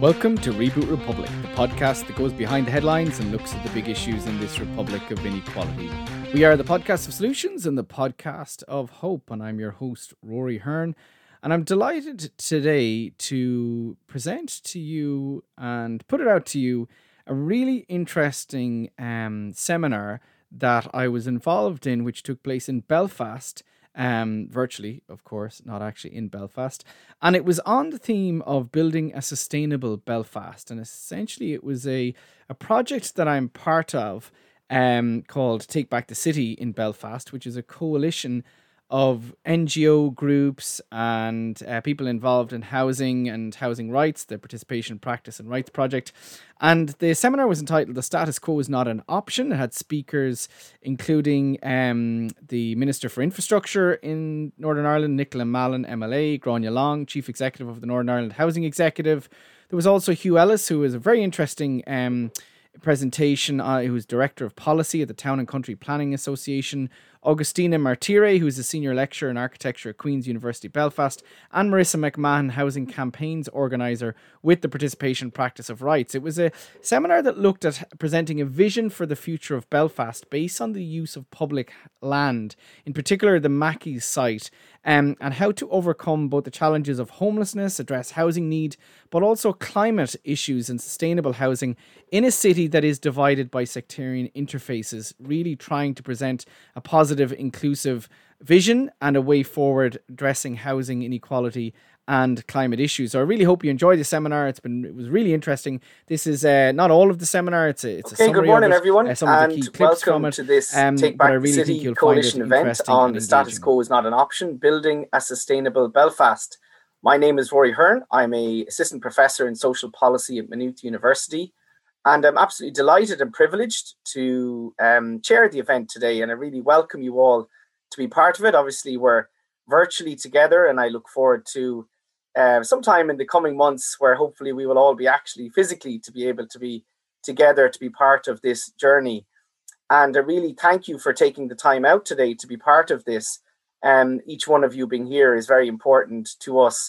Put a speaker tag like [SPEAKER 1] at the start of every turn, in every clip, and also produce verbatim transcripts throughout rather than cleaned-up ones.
[SPEAKER 1] Welcome to Reboot Republic, the podcast that goes behind the headlines and looks at the big issues in this republic of inequality. We are the podcast of solutions and the podcast of hope, and I'm your host, Rory Hearn. And I'm delighted today to present to you and put it out to you a really interesting um, seminar that I was involved in, which took place in Belfast, um, virtually, of course, not actually in Belfast. And it was on the theme of building a sustainable Belfast. And essentially it was a, a project that I'm part of um, called Take Back the City in Belfast, which is a coalition of N G O groups and uh, people involved in housing and housing rights, the Participation, Practice and Rights Project. And the seminar was entitled The Status Quo is Not an Option. It had speakers including um, the Minister for Infrastructure in Northern Ireland, Nicola Mallon, M L A, Gráinne Long, Chief Executive of the Northern Ireland Housing Executive. There was also Hugh Ellis, who was a very interesting um, presentation, uh, who's Director of Policy at the Town and Country Planning Association, Augustina Martire, who's a Senior Lecturer in Architecture at Queen's University Belfast, and Marissa McMahon, Housing Campaigns Organiser with the Participation Practice of Rights. It was a seminar that looked at presenting a vision for the future of Belfast based on the use of public land, in particular the Mackey's site, um, and how to overcome both the challenges of homelessness, address housing need, but also climate issues and sustainable housing in a city that is divided by sectarian interfaces, really trying to present a positive, inclusive vision and a way forward addressing housing inequality and climate issues. So I really hope you enjoyed the seminar. It's been it was really interesting. This is uh, not all of the seminar. It's a it's
[SPEAKER 2] okay,
[SPEAKER 1] a summary
[SPEAKER 2] good morning,
[SPEAKER 1] of it,
[SPEAKER 2] everyone,
[SPEAKER 1] uh, some of
[SPEAKER 2] and
[SPEAKER 1] the key clips
[SPEAKER 2] welcome
[SPEAKER 1] from it.
[SPEAKER 2] to this
[SPEAKER 1] Um,
[SPEAKER 2] Take
[SPEAKER 1] but I
[SPEAKER 2] Back the
[SPEAKER 1] really think
[SPEAKER 2] City
[SPEAKER 1] you'll find it
[SPEAKER 2] coalition event
[SPEAKER 1] interesting
[SPEAKER 2] on
[SPEAKER 1] and
[SPEAKER 2] the status
[SPEAKER 1] engaging.
[SPEAKER 2] quo is not an option, building a sustainable Belfast. My name is Rory Hearn. I'm a assistant professor in social policy at Maynooth University, and I'm absolutely delighted and privileged to um, chair the event today. And I really welcome you all to be part of it. Obviously, we're virtually together, and I look forward to uh, sometime in the coming months where hopefully we will all be actually physically to be able to be together to be part of this journey. And I really thank you for taking the time out today to be part of this. Um, each one of you being here is very important to us.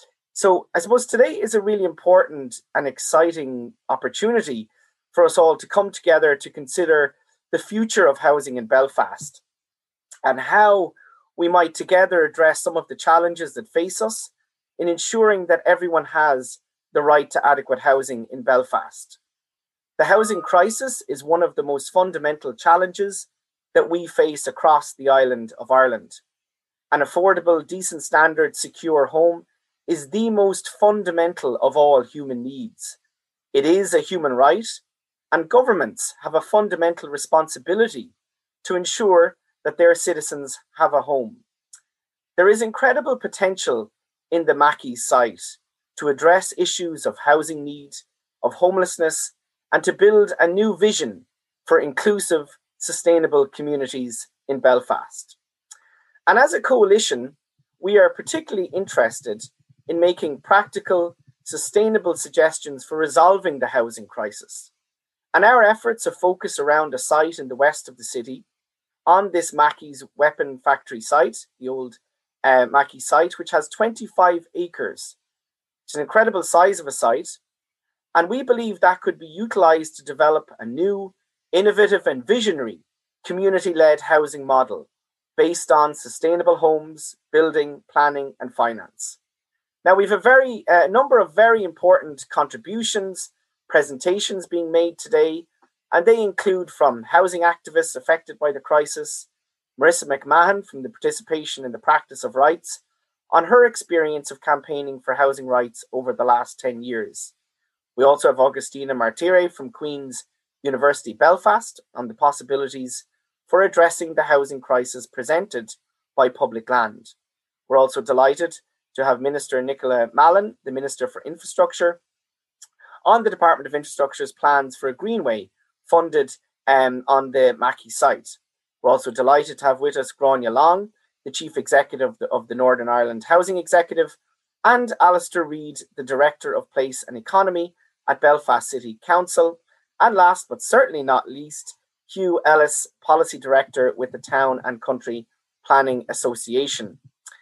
[SPEAKER 2] So I suppose today is a really important and exciting opportunity for us all to come together to consider the future of housing in Belfast and how we might together address some of the challenges that face us in ensuring that everyone has the right to adequate housing in Belfast. The housing crisis is one of the most fundamental challenges that we face across the island of Ireland. An affordable, decent standard, secure home is the most fundamental of all human needs. It is a human right, and governments have a fundamental responsibility to ensure that their citizens have a home. There is incredible potential in the Mackey's site to address issues of housing need, of homelessness, and to build a new vision for inclusive, sustainable communities in Belfast. And as a coalition, we are particularly interested in making practical, sustainable suggestions for resolving the housing crisis. And our efforts are focused around a site in the west of the city, on this Mackey's weapon factory site, the old uh, Mackey site, which has twenty-five acres. It's an incredible size of a site. And we believe that could be utilised to develop a new, innovative and visionary community-led housing model based on sustainable homes, building, planning and finance. Now, we have a very uh, number of very important contributions, presentations being made today, and they include from housing activists affected by the crisis, Marissa McMahon from the Participation in the Practice of Rights, on her experience of campaigning for housing rights over the last ten years. We also have Augustina Martire from Queen's University Belfast on the possibilities for addressing the housing crisis presented by public land. We're also delighted to have Minister Nicola Mallon, the Minister for Infrastructure, on the Department of Infrastructure's plans for a greenway funded um, on the Mackey site. We're also delighted to have with us Gráinne Long, the Chief Executive of the, of the Northern Ireland Housing Executive, and Alistair Reid, the Director of Place and Economy at Belfast City Council, and last but certainly not least, Hugh Ellis, Policy Director with the Town and Country Planning Association.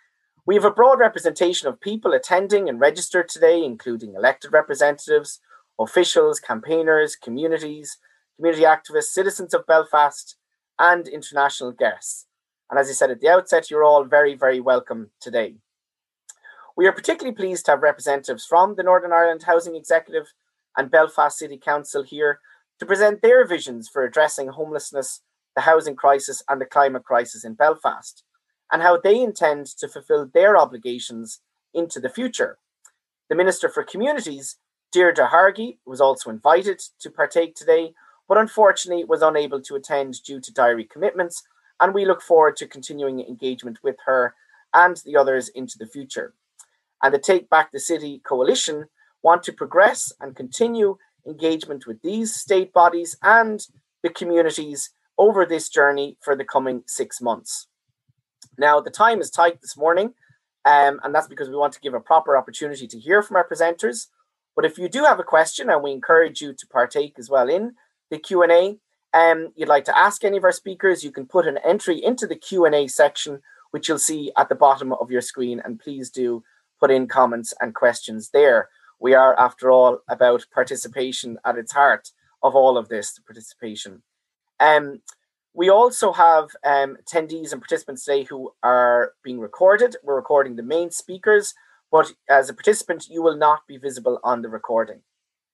[SPEAKER 2] We have a broad representation of people attending and registered today, including elected representatives, officials, campaigners, communities, community activists, citizens of Belfast, and international guests. And as I said at the outset, you're all very, very welcome today. We are particularly pleased to have representatives from the Northern Ireland Housing Executive and Belfast City Council here to present their visions for addressing homelessness, the housing crisis, and the climate crisis in Belfast, and how they intend to fulfil their obligations into the future. The Minister for Communities, Deirdre Hargey, was also invited to partake today, but unfortunately was unable to attend due to diary commitments, and we look forward to continuing engagement with her and the others into the future. And the Take Back the City Coalition want to progress and continue engagement with these state bodies and the communities over this journey for the coming six months. Now, the time is tight this morning, um, and that's because we want to give a proper opportunity to hear from our presenters. But if you do have a question, and we encourage you to partake as well in the Q and A, um, you'd like to ask any of our speakers, you can put an entry into the Q and A section, which you'll see at the bottom of your screen, and please do put in comments and questions there. We are, after all, about participation at its heart of all of this, the participation. Um, we also have um, attendees and participants today who are being recorded. We're recording the main speakers, but as a participant, you will not be visible on the recording.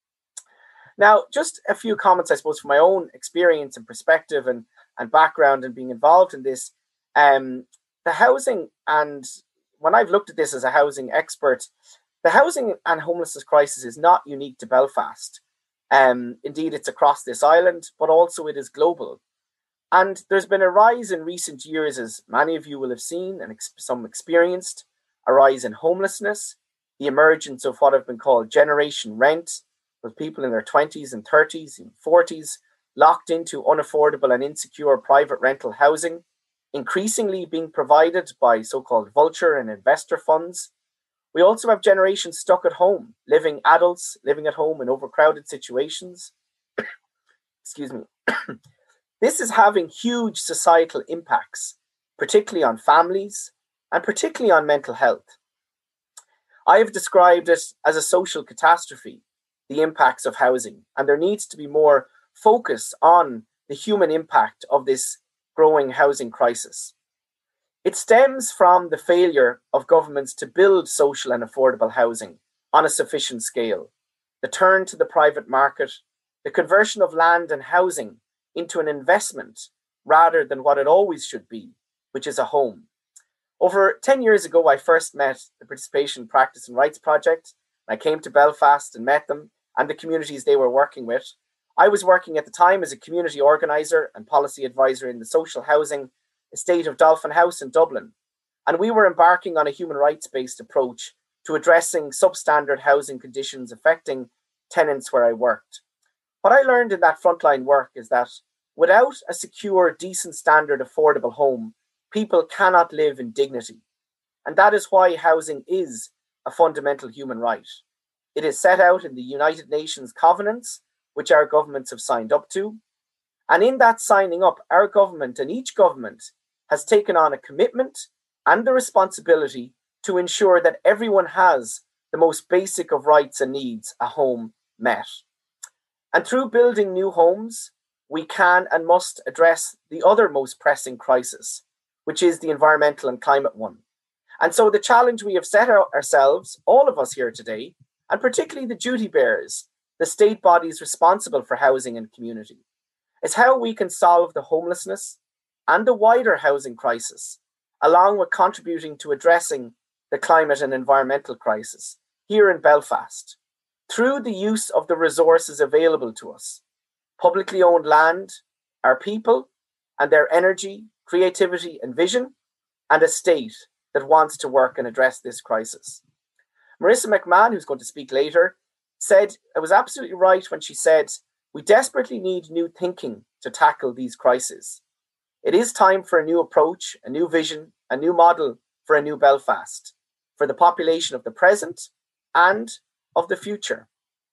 [SPEAKER 2] Now, just a few comments, I suppose, from my own experience and perspective and, and background and being involved in this. Um, the housing, and when I've looked at this as a housing expert, the housing and homelessness crisis is not unique to Belfast. Um, indeed, it's across this island, but also it is global. And there's been a rise in recent years, as many of you will have seen and ex- some experienced, a rise in homelessness, the emergence of what have been called generation rent, with people in their twenties and thirties and forties locked into unaffordable and insecure private rental housing, increasingly being provided by so-called vulture and investor funds. We also have generations stuck at home, living adults living at home in overcrowded situations. Excuse me. This is having huge societal impacts, particularly on families and particularly on mental health. I have described it as a social catastrophe, the impacts of housing, and there needs to be more focus on the human impact of this growing housing crisis. It stems from the failure of governments to build social and affordable housing on a sufficient scale, the turn to the private market, the conversion of land and housing into an investment rather than what it always should be, which is a home. Over ten years ago, I first met the Participation, Practice and Rights Project. I came to Belfast and met them and the communities they were working with. I was working at the time as a community organiser and policy advisor in the social housing estate of Dolphin House in Dublin. And we were embarking on a human rights-based approach to addressing substandard housing conditions affecting tenants where I worked. What I learned in that frontline work is that without a secure, decent standard, affordable home, people cannot live in dignity. And that is why housing is a fundamental human right. It is set out in the United Nations covenants, which our governments have signed up to. And in that signing up, our government and each government has taken on a commitment and the responsibility to ensure that everyone has the most basic of rights and needs, a home, met. And through building new homes, we can and must address the other most pressing crisis, which is the environmental and climate one. And so the challenge we have set out ourselves, all of us here today, and particularly the duty bearers, the state bodies responsible for housing and community, is how we can solve the homelessness and the wider housing crisis, along with contributing to addressing the climate and environmental crisis here in Belfast, through the use of the resources available to us, publicly owned land, our people, and their energy, creativity, and vision, and a state that wants to work and address this crisis. Marissa McMahon, who's going to speak later, said it was absolutely right when she said, we desperately need new thinking to tackle these crises. It is time for a new approach, a new vision, a new model for a new Belfast, for the population of the present and of the future.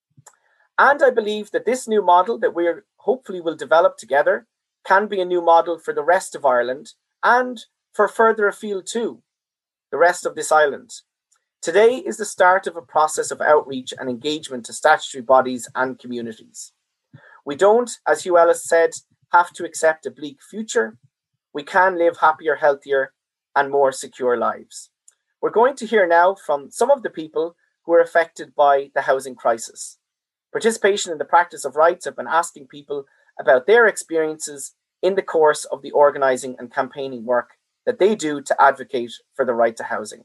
[SPEAKER 2] And I believe that this new model that we hopefully will develop together can be a new model for the rest of Ireland and for further afield too. the rest of this island. Today is the start of a process of outreach and engagement to statutory bodies and communities. We don't, as Hugh Ellis said, have to accept a bleak future. We can live happier, healthier, and more secure lives. We're going to hear now from some of the people who are affected by the housing crisis. Participation in the practice of rights have been asking people about their experiences in the course of the organising and campaigning work that they do to advocate for the right to housing.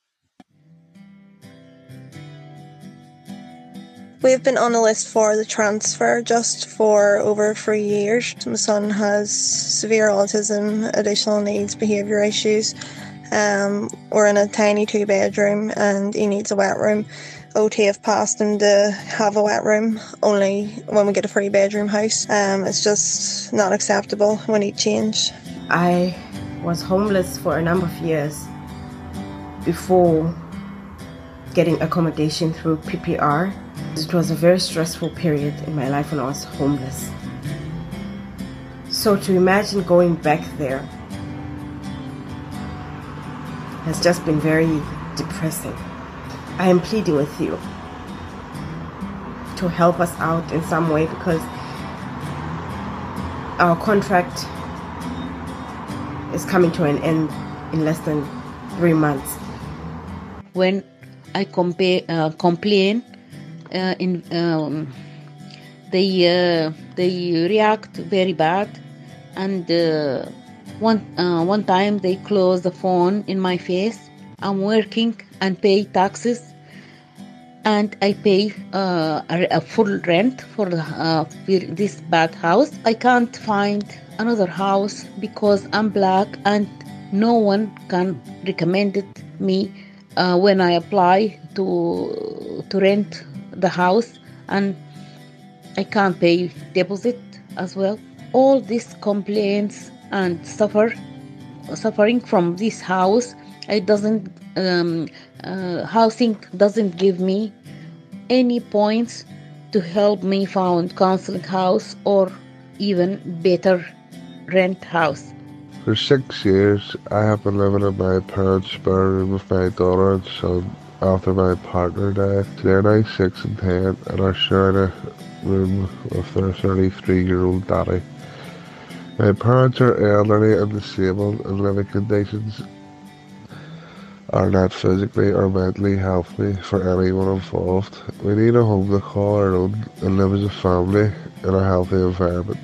[SPEAKER 3] We've been on a list for the transfer just for over three years. My son has severe autism, additional needs, behaviour issues. Um, we're in a tiny two bedroom and he needs a wet room. O T have passed him to have a wet room only when we get a three bedroom house. Um, it's just not acceptable. We need change.
[SPEAKER 4] I was homeless for a number of years before getting accommodation through P P R. It was a very stressful period in my life when I was homeless. So to imagine going back there has just been very depressing. I am pleading with you to help us out in some way because our contract is coming to an end in less than three months.
[SPEAKER 5] When I compare, uh, complain, uh, in, um, they uh, they react very bad, and uh, one uh, one time they close the phone in my face. I'm working and pay taxes, and I pay uh, a, a full rent for, the, uh, for this bad house. I can't find another house because I'm black and no one can recommend it me uh, when I apply to to rent the house, and I can't pay deposit as well. All these complaints and suffer suffering from this house. It doesn't um, uh, housing doesn't give me any points to help me find counseling house or even better rent house.
[SPEAKER 6] For six years, I have been living in my parents' spare room with my daughter and son after my partner died. They're now six and ten and are sharing a room with their thirty-three-year-old daddy. My parents are elderly and disabled, and living conditions are not physically or mentally healthy for anyone involved. We need a home to call our own and live as a family in a healthy environment.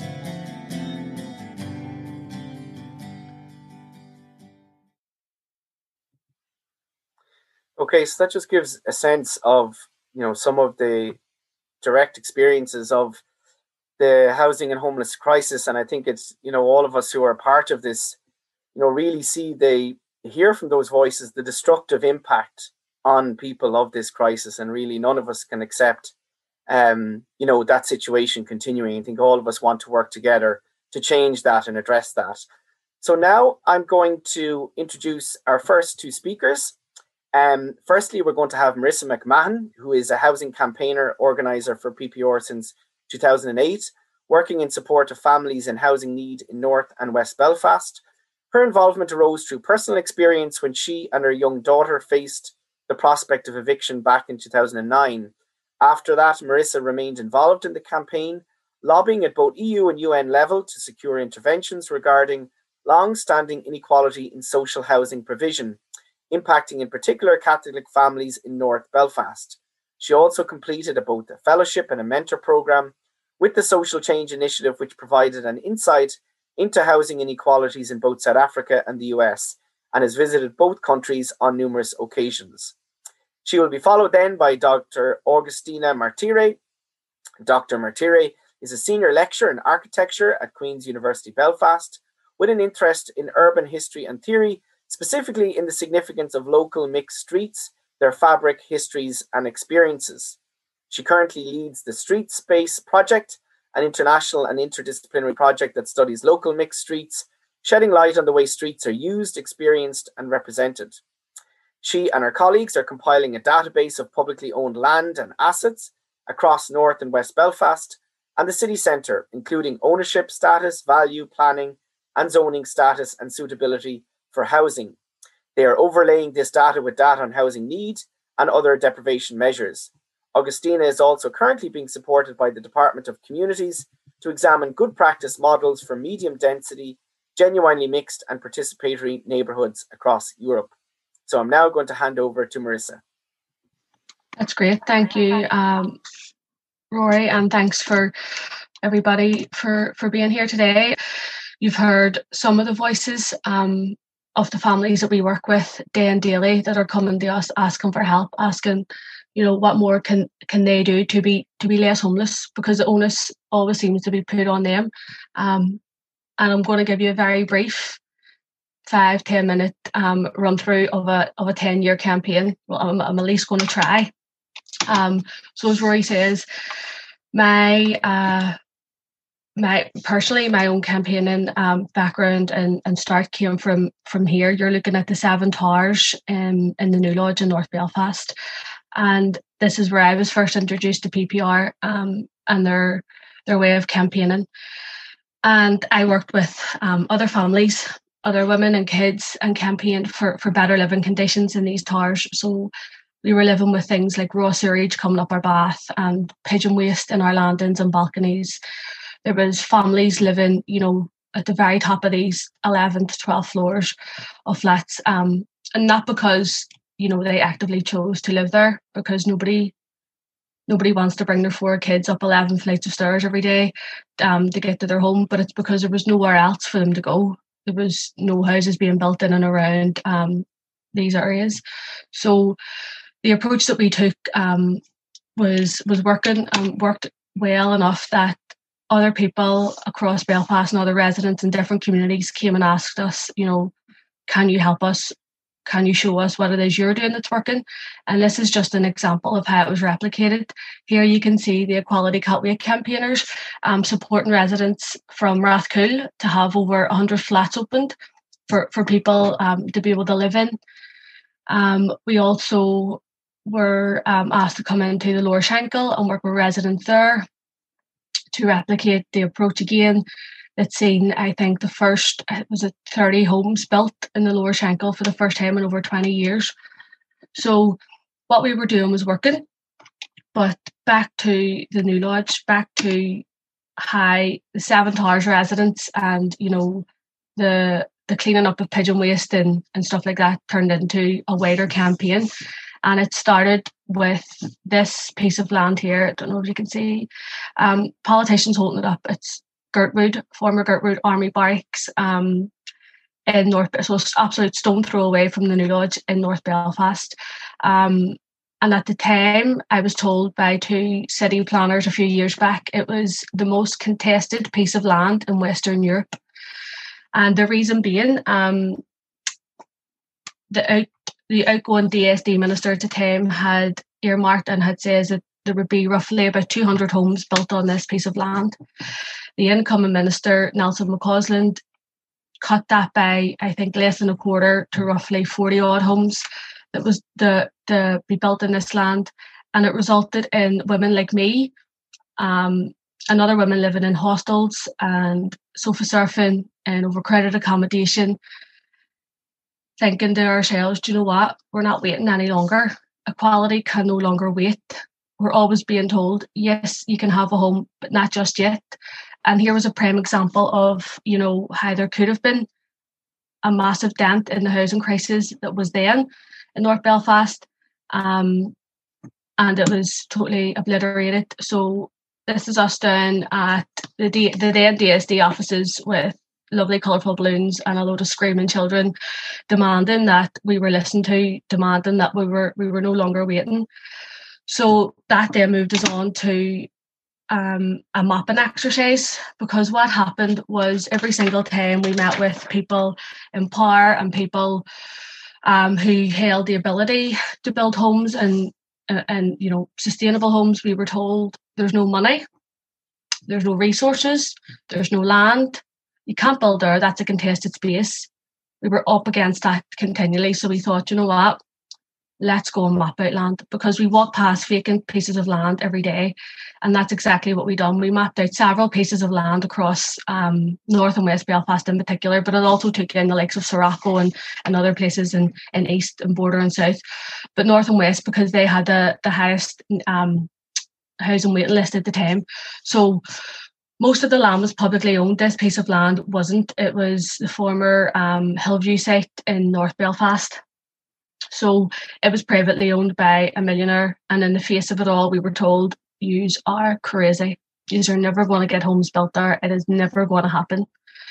[SPEAKER 2] Okay, so that just gives a sense of, you know, some of the direct experiences of the housing and homeless crisis. And I think it's, you know, all of us who are part of this, you know, really see, they hear from those voices the destructive impact on people of this crisis. And really none of us can accept, um, you know, that situation continuing. I think all of us want to work together to change that and address that. So now I'm going to introduce our first two speakers. Um, firstly, we're going to have Marissa McMahon, who is a housing campaigner organizer for P P R since two thousand eight, working in support of families in housing need in North and West Belfast. Her involvement arose through personal experience when she and her young daughter faced the prospect of eviction back in two thousand nine. After that, Marissa remained involved in the campaign, lobbying at both E U and U N level to secure interventions regarding long-standing inequality in social housing provision, impacting in particular Catholic families in North Belfast. She also completed both a fellowship and a mentor programme with the Social Change Initiative, which provided an insight into housing inequalities in both South Africa and the U S, and has visited both countries on numerous occasions. She will be followed then by Doctor Augustina Martire. Doctor Martire is a senior lecturer in architecture at Queen's University Belfast, with an interest in urban history and theory, specifically in the significance of local mixed streets, their fabric, histories, and experiences. She currently leads the Street Space Project, an international and interdisciplinary project that studies local mixed streets, shedding light on the way streets are used, experienced, and represented. She and her colleagues are compiling a database of publicly owned land and assets across North and West Belfast and the city centre, including ownership status, value, planning, and zoning status and suitability for housing. They are overlaying this data with data on housing need and other deprivation measures. Augustina is also currently being supported by the Department of Communities to examine good practice models for medium density, genuinely mixed and participatory neighbourhoods across Europe. So I'm now going to hand over to Marissa.
[SPEAKER 7] That's great. Thank you, um, Rory, and thanks for everybody for, for being here today. You've heard some of the voices um, of the families that we work with day and daily that are coming to us asking for help, asking, you know, what more can can they do to be to be less homeless, because the onus always seems to be put on them. Um, and I'm going to give you a very brief five, ten minute um, run through of a of a ten year campaign. Well, I'm, I'm at least going to try. Um, so as Rory says, my uh, my personally my own campaigning um, background and, and start came from from here. You're looking at the Seven Towers um, in the New Lodge in North Belfast, and this is where I was first introduced to P P R um, and their their way of campaigning. And I worked with um, other families, other women and kids, and campaigned for for better living conditions in these towers. So we were living with things like raw sewage coming up our bath and pigeon waste in our landings and balconies. There was families living, you know, at the very top of these eleven to twelve floors of flats, um, and not because, you know, they actively chose to live there, because nobody nobody wants to bring their four kids up eleven flights of stairs every day um, to get to their home, but it's because there was nowhere else for them to go. There was no houses being built in and around um, these areas. So the approach that we took um, was was working and worked well enough that other people across Belfast and other residents in different communities came and asked us, you know, can you help us? Can you show us what it is you're doing that's working? And this is just an example of how it was replicated. Here you can see the Equality Cutway campaigners um, supporting residents from Rathcoole to have over one hundred flats opened for, for people um, to be able to live in. Um, we also were um, asked to come into the Lower Shankill and work with residents there to replicate the approach again. It's seen, I think, the first, was it thirty homes built in the Lower Shankill for the first time in over twenty years. So what we were doing was working. But back to the New Lodge, back to how the Seven Towers residents and, you know, the the cleaning up of pigeon waste and, and stuff like that turned into a wider campaign. And it started with this piece of land here. I don't know if you can see. Um, politicians holding it up. It's Gertrude, former Gertrude Army Barracks um, in North. So it's absolute stone throw away from the New Lodge in North Belfast. Um, and at the time, I was told by two city planners a few years back, it was the most contested piece of land in Western Europe. And the reason being, um, the out, the outgoing D S D minister at the time had earmarked and had said that there would be roughly about two hundred homes built on this piece of land. The incoming minister, Nelson McCausland, cut that by, I think, less than a quarter to roughly forty odd homes that was to, to be built in this land. And it resulted in women like me um, and other women living in hostels and sofa surfing and overcrowded accommodation, thinking to ourselves, do you know what? We're not waiting any longer. Equality can no longer wait. We're always being told, yes, you can have a home, but not just yet. And here was a prime example of, you know, how there could have been a massive dent in the housing crisis that was then in North Belfast. Um, and it was totally obliterated. So this is us down at the, D- the then D S D offices with lovely colourful balloons and a load of screaming children, demanding that we were listened to, demanding that we were we were no longer waiting. So that then moved us on to um, a mapping exercise, because what happened was every single time we met with people in power and people um, who held the ability to build homes and and you know sustainable homes, we were told there's no money, there's no resources, there's no land. You can't build there, that's a contested space. We were up against that continually. So we thought, you know what, let's go and map out land, because we walk past vacant pieces of land every day. And that's exactly what we done. We mapped out several pieces of land across um, North and West Belfast in particular, but it also took in the likes of Soracco and, and other places in, in East and Border and South. But North and West, because they had the, the highest um, housing waiting list at the time. So most of the land was publicly owned. This piece of land wasn't. It was the former um, Hillview site in North Belfast. So it was privately owned by a millionaire, and in the face of it all, we were told, yous are crazy. Yous are never going to get homes built there. It is never going to happen.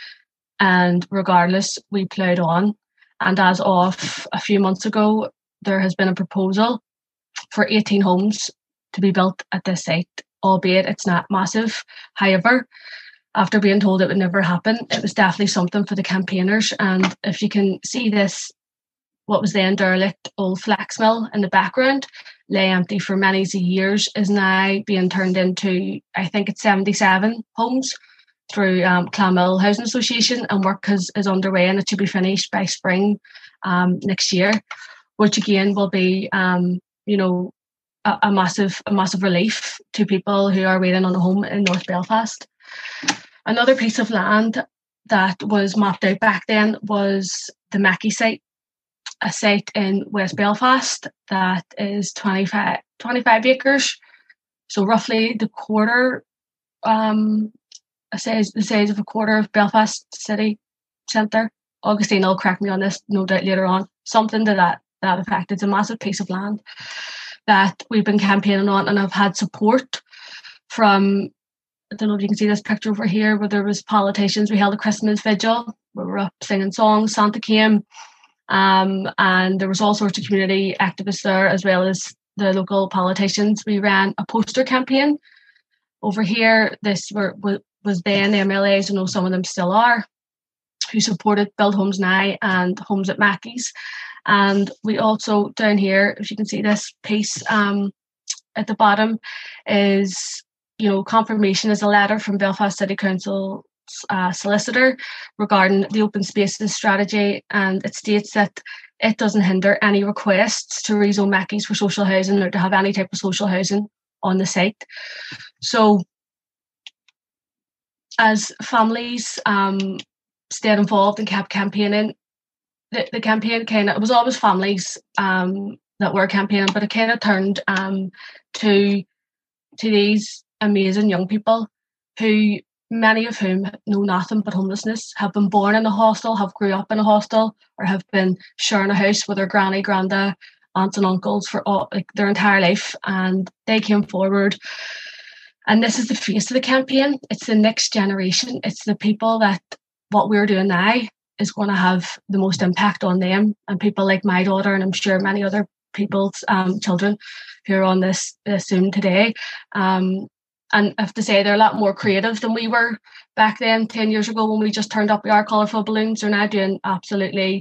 [SPEAKER 7] And regardless, we ploughed on. And as of a few months ago, there has been a proposal for eighteen homes to be built at this site, albeit it's not massive. However, after being told it would never happen, it was definitely something for the campaigners. And if you can see this, what was then derelict old flax mill in the background, lay empty for many years, is now being turned into, I think it's seventy-seven homes through um, Clonmel Housing Association, and work has, is underway, and it should be finished by spring um, next year, which again will be, um, you know, a, a massive, a massive relief to people who are waiting on a home in North Belfast. Another piece of land that was mapped out back then was the Mackey site, a site in West Belfast that is twenty-five, twenty-five acres, so roughly the quarter, um, a size, the size of a quarter of Belfast city centre. Augustine will correct me on this, no doubt later on. Something to that that effect. It's a massive piece of land that we've been campaigning on, and I've had support from, I don't know if you can see this picture over here, where there was politicians. We held a Christmas vigil. We were up singing songs. Santa came. Um, and there was all sorts of community activists there, as well as the local politicians. We ran a poster campaign over here. This were, was then the M L As, I know some of them still are, who supported Build Homes Now and Homes at Mackey's. And we also, down here, if you can see this piece um, at the bottom, is, you know, confirmation is a letter from Belfast City Council Uh, solicitor regarding the open spaces strategy, and it states that it doesn't hinder any requests to rezone Mackey's for social housing or to have any type of social housing on the site. So as families um, stayed involved and kept campaigning, the, the campaign kind of, it was always families um, that were campaigning, but it kind of turned um, to to these amazing young people who, many of whom know nothing but homelessness, have been born in a hostel, have grew up in a hostel, or have been sharing a house with their granny, granda, aunts and uncles for all, like, their entire life. And they came forward. And this is the face of the campaign. It's the next generation. It's the people that what we're doing now is going to have the most impact on them. And people like my daughter, and I'm sure many other people's um, children who are on this uh, Zoom today. Um, And I have to say, they're a lot more creative than we were back then, ten years ago, when we just turned up with our colourful balloons. They're now doing absolutely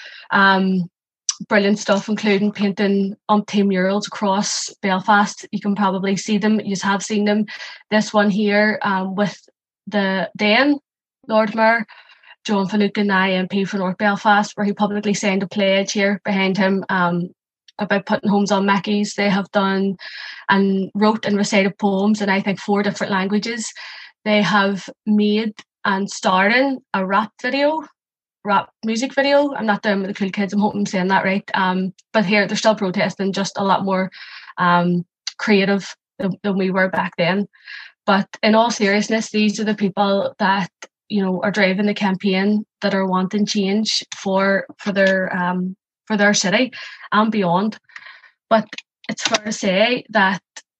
[SPEAKER 7] um, brilliant stuff, including painting umpteen murals across Belfast. You can probably see them. You have seen them. This one here um, with the then Lord Mayor, John Finucane, now M P for North Belfast, where he publicly signed a pledge here behind him um, about putting homes on Mackey's. They have done and wrote and recited poems in, I think, four different languages. They have made and starred in a rap video, rap music video. I'm not down with the cool kids, I'm hoping I'm saying that right. Um, but here they're still protesting, just a lot more um, creative than, than we were back then. But in all seriousness, these are the people that, you know, are driving the campaign, that are wanting change for for their um, for their city and beyond. But it's fair to say that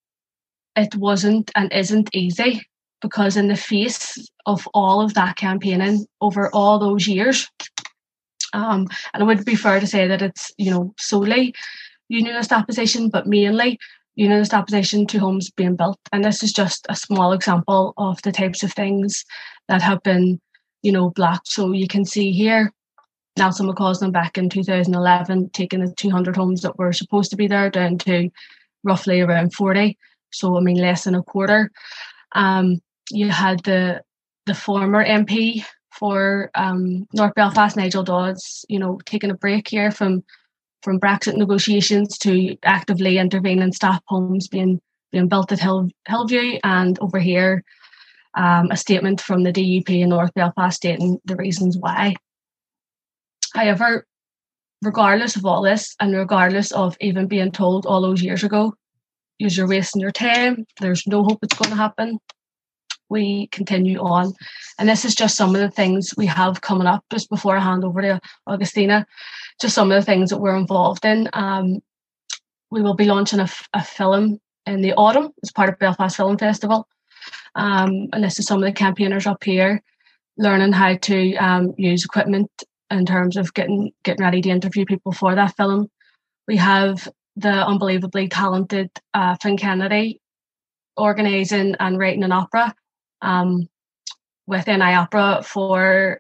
[SPEAKER 7] it wasn't and isn't easy, because in the face of all of that campaigning over all those years, um, and it would be fair to say that it's, you know, solely unionist opposition, but mainly unionist opposition to homes being built. And this is just a small example of the types of things that have been, you know, blocked. So you can see here, Nelson McCausland back in two thousand eleven taking the two hundred homes that were supposed to be there down to roughly around forty. So, I mean, less than a quarter. Um, you had the the former M P for um, North Belfast, Nigel Dodds, you know, taking a break here from from Brexit negotiations to actively intervening in staff homes being being built at Hill, Hillview, and over here um, a statement from the D U P in North Belfast stating the reasons why. However, regardless of all this, and regardless of even being told all those years ago, you're wasting your time, there's no hope it's going to happen, we continue on. And this is just some of the things we have coming up. Just before I hand over to Augustina, just some of the things that we're involved in. Um, we will be launching a, a film in the autumn as part of Belfast Film Festival. Um, and this is some of the campaigners up here learning how to um, use equipment in terms of getting getting ready to interview people for that film. We have the unbelievably talented uh, Finn Kennedy organising and writing an opera um, with N I Opera for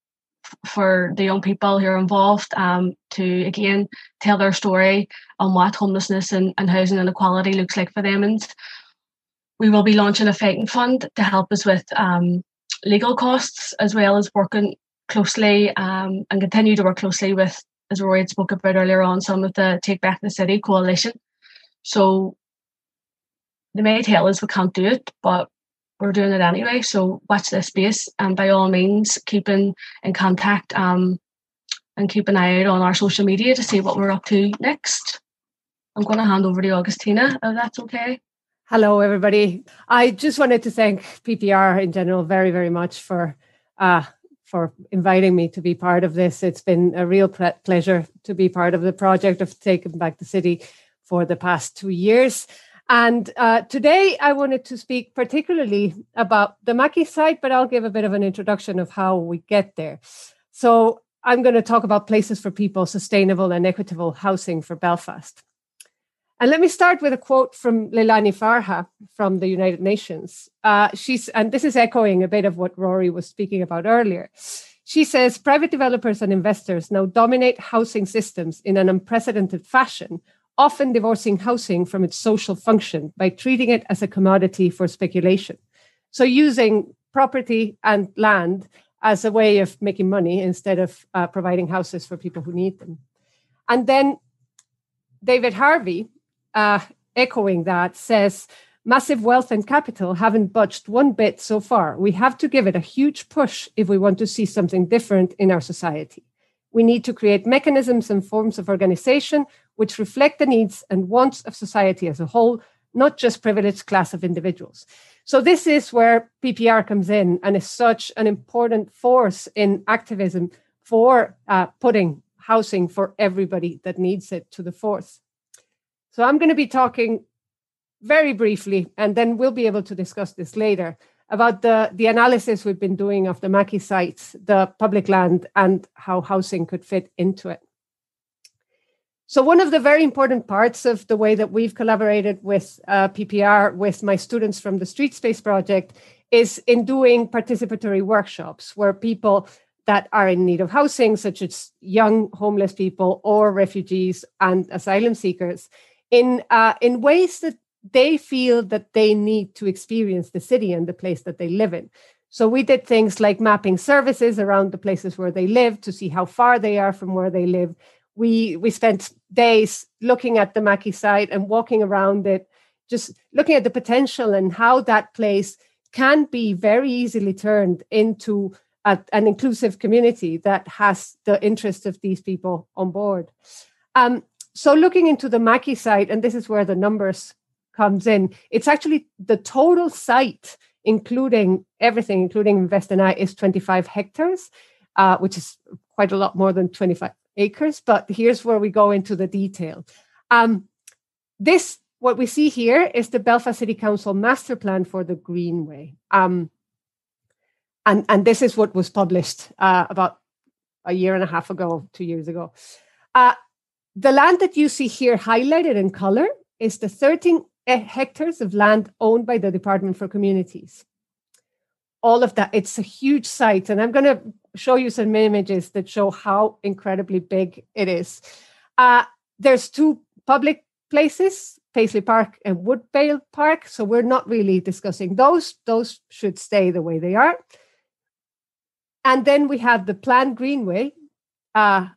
[SPEAKER 7] for the young people who are involved um, to, again, tell their story on what homelessness and, and housing inequality looks like for them. And we will be launching a fighting fund to help us with um, legal costs, as well as working closely um, and continue to work closely with, as Rory had spoke about earlier on, some of the Take Back the City coalition. So they may tell us we can't do it, but we're doing it anyway. So watch this space, and by all means, keep in, in contact um, and keep an eye out on our social media to see what we're up to next. I'm going to hand over to Augustina, if that's okay.
[SPEAKER 8] Hello, everybody. I just wanted to thank P P R in general very, very much for uh, for inviting me to be part of this. It's been a real ple- pleasure to be part of the project of Taking Back the City for the past two years. And uh, today I wanted to speak particularly about the Mackay site, but I'll give a bit of an introduction of how we get there. So I'm going to talk about places for people, sustainable and equitable housing for Belfast. And let me start with a quote from Leilani Farha from the United Nations. Uh, she's, and this is echoing a bit of what Rory was speaking about earlier. She says, private developers and investors now dominate housing systems in an unprecedented fashion, often divorcing housing from its social function by treating it as a commodity for speculation. So using property and land as a way of making money instead of uh, providing houses for people who need them. And then David Harvey, uh, echoing that, says, massive wealth and capital haven't budged one bit so far. We have to give it a huge push if we want to see something different in our society. We need to create mechanisms and forms of organization which reflect the needs and wants of society as a whole, not just privileged class of individuals. So this is where P P R comes in and is such an important force in activism for uh, putting housing for everybody that needs it to the force. So I'm going to be talking very briefly, and then we'll be able to discuss this later, about the, the analysis we've been doing of the Mackay sites, the public land, and how housing could fit into it. So one of the very important parts of the way that we've collaborated with uh, P P R, with my students from the Street Space Project, is in doing participatory workshops where people that are in need of housing, such as young homeless people or refugees and asylum seekers, in uh, in ways that they feel that they need to experience the city and the place that they live in. So we did things like mapping services around the places where they live to see how far they are from where they live. We we spent days looking at the Mackay site and walking around it, just looking at the potential and how that place can be very easily turned into a, an inclusive community that has the interests of these people on board. Um, so looking into the Mackay site, and this is where the numbers comes in, it's actually the total site, including everything, including Invest N I, is twenty-five hectares, uh, which is quite a lot more than twenty-five acres. But here's where we go into the detail. Um, this, what we see here, is the Belfast City Council master plan for the Greenway. Um, and, and this is what was published uh, about a year and a half ago, two years ago. Uh, the land that you see here highlighted in color is the thirteen hectares of land owned by the Department for Communities. All of that, it's a huge site. And I'm going to show you some images that show how incredibly big it is. Uh, there's two public places, Paisley Park and Woodvale Park. So we're not really discussing those. Those should stay the way they are. And then we have the planned Greenway uh,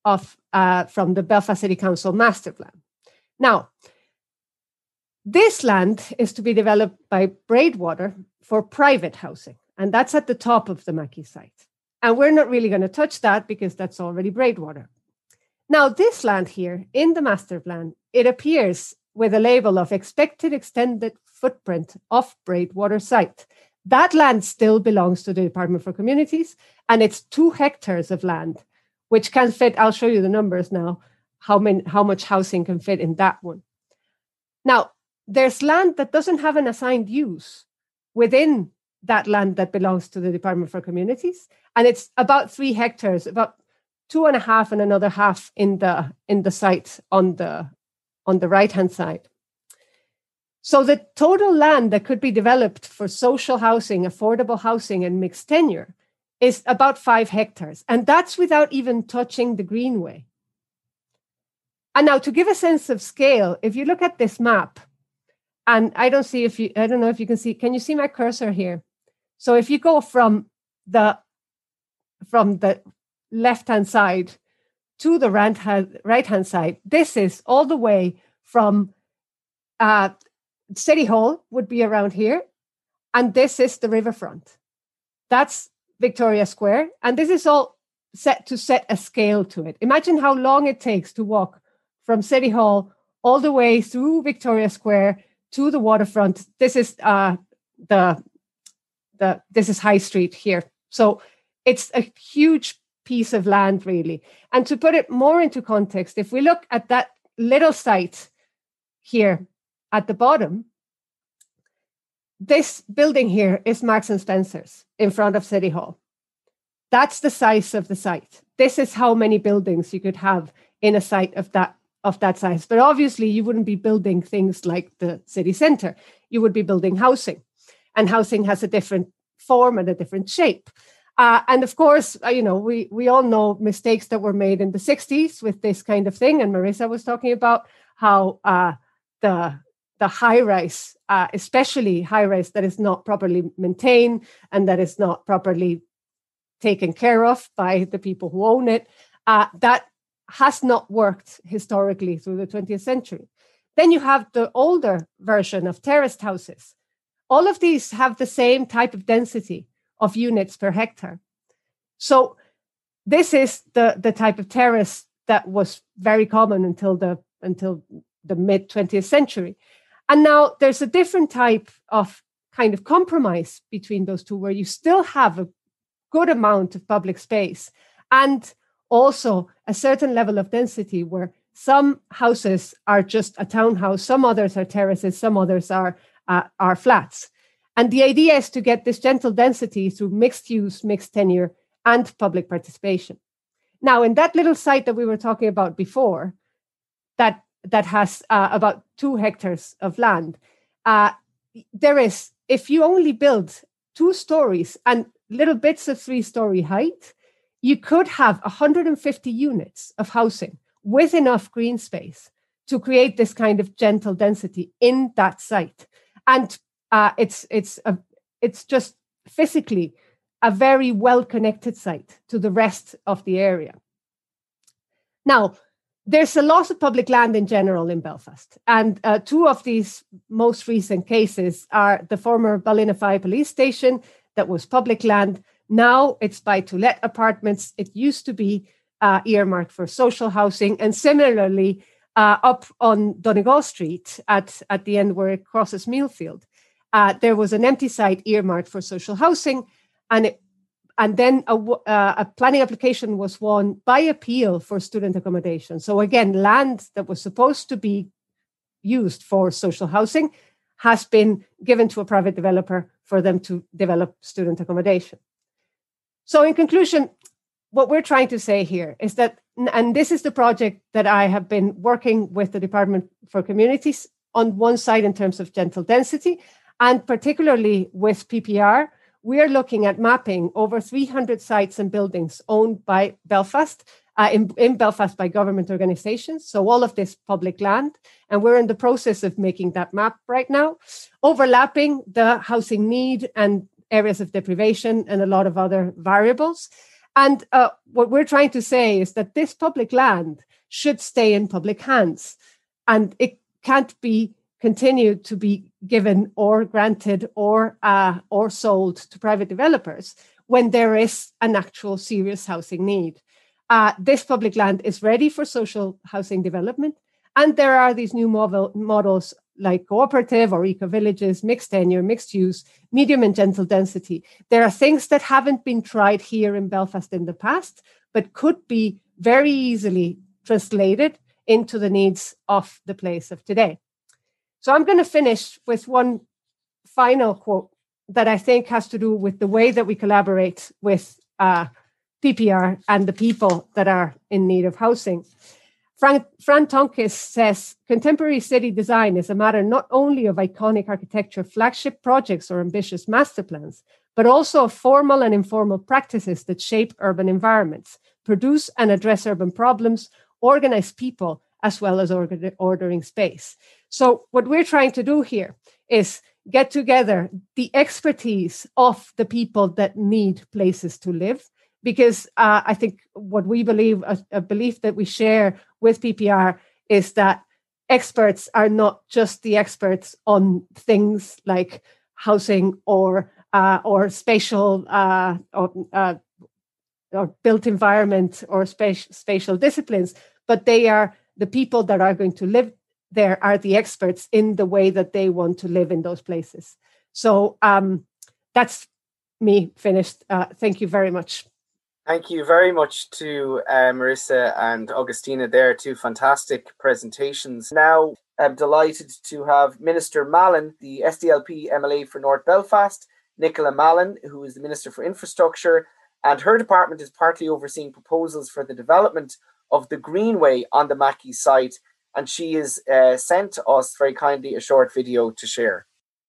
[SPEAKER 8] of uh, from the Belfast City Council master plan. Now, this land is to be developed by Braidwater for private housing, and that's at the top of the Mackey site. And we're not really going to touch that because that's already Braidwater. Now, this land here in the master plan, it appears with a label of expected extended footprint of Braidwater site. That land still belongs to the Department for Communities, and it's two hectares of land, which can fit, I'll show you the numbers now, how many, how much housing can fit in that one. Now, there's land that doesn't have an assigned use within that land that belongs to the Department for Communities, and it's about three hectares, about two and a half and another half in the in the site on the on the right-hand side. So the total land that could be developed for social housing, affordable housing, and mixed tenure is about five hectares. And that's without even touching the greenway. And now to give a sense of scale, if you look at this map, and I don't see if you, I don't know if you can see, can you see my cursor here? So if you go from the, from the left-hand side to the right-hand side, this is all the way from uh, City Hall would be around here, and this is the riverfront. That's Victoria Square, and this is all set to set a scale to it. Imagine how long it takes to walk from City Hall all the way through Victoria Square to the waterfront. This is uh, the the this is High Street here, so it's a huge piece of land, really. And to put it more into context, if we look at that little site here at the bottom, this building here is Marks and Spencer's in front of City Hall. That's the size of the site. This is how many buildings you could have in a site of that of that size. But obviously, you wouldn't be building things like the city center. You would be building housing, and housing has a different form and a different shape. Uh, and of course, uh, you know, we we all know mistakes that were made in the sixties with this kind of thing. And Marissa was talking about how uh, the the high rise, uh, especially high rise that is not properly maintained and that is not properly taken care of by the people who own it, uh, that has not worked historically through the twentieth century. Then you have the older version of terraced houses. All of these have the same type of density of units per hectare. So this is the, the type of terrace that was very common until the until the mid twentieth century. And now there's a different type of kind of compromise between those two, where you still have a good amount of public space and also a certain level of density where some houses are just a townhouse, some others are terraces, some others are, uh, are flats. And the idea is to get this gentle density through mixed use, mixed tenure, and public participation. Now, in that little site that we were talking about before, that that has uh, about two hectares of land, uh, there is, if you only build two stories and little bits of three-story height, you could have one hundred fifty units of housing with enough green space to create this kind of gentle density in that site. And uh, it's it's a, it's just physically a very well-connected site to the rest of the area. Now, there's a lot of public land in general in Belfast. And uh, two of these most recent cases are the former Ballinafie police station that was public land. Now it's buy-to-let apartments. It used to be uh, earmarked for social housing. And similarly, uh, up on Donegal Street at, at the end where it crosses Millfield, uh, there was an empty site earmarked for social housing. And it And then a, uh, a planning application was won by appeal for student accommodation. So again, land that was supposed to be used for social housing has been given to a private developer for them to develop student accommodation. So in conclusion, what we're trying to say here is that, and this is the project that I have been working with the Department for Communities on one side in terms of gentle density, and particularly with P P R, we are looking at mapping over three hundred sites and buildings owned by Belfast, uh, in, in Belfast by government organizations. So all of this public land. And we're in the process of making that map right now, overlapping the housing need and areas of deprivation and a lot of other variables. And uh, what we're trying to say is that this public land should stay in public hands, and it can't be continued to be given or granted or uh, or sold to private developers when there is an actual serious housing need. Uh, this public land is ready for social housing development, and there are these new model, models like cooperative or eco-villages, mixed tenure, mixed use, medium and gentle density. There are things that haven't been tried here in Belfast in the past, but could be very easily translated into the needs of the place of today. So I'm going to finish with one final quote that I think has to do with the way that we collaborate with uh, P P R and the people that are in need of housing. Fran, Fran Tonkiss says, contemporary city design is a matter not only of iconic architecture, flagship projects, or ambitious master plans, but also of formal and informal practices that shape urban environments, produce and address urban problems, organize people, as well as order, ordering space. So what we're trying to do here is get together the expertise of the people that need places to live, because uh, I think what we believe, a, a belief that we share with P P R, is that experts are not just the experts on things like housing or uh, or spatial uh, or, uh, or built environment or spatial, spatial disciplines, but they are the people that are going to live there are the experts in the way that they want to live in those places. So um, that's me finished. Uh, thank you very much.
[SPEAKER 2] Thank you very much to uh, Marissa and Augustina there, two fantastic presentations. Now, I'm delighted to have Minister Mallon, the S D L P M L A for North Belfast, Nicola Mallon, who is the Minister for Infrastructure, and her department is partly overseeing proposals for the development of the Greenway on the Mackey site, and she has uh, sent us very kindly a short video to share.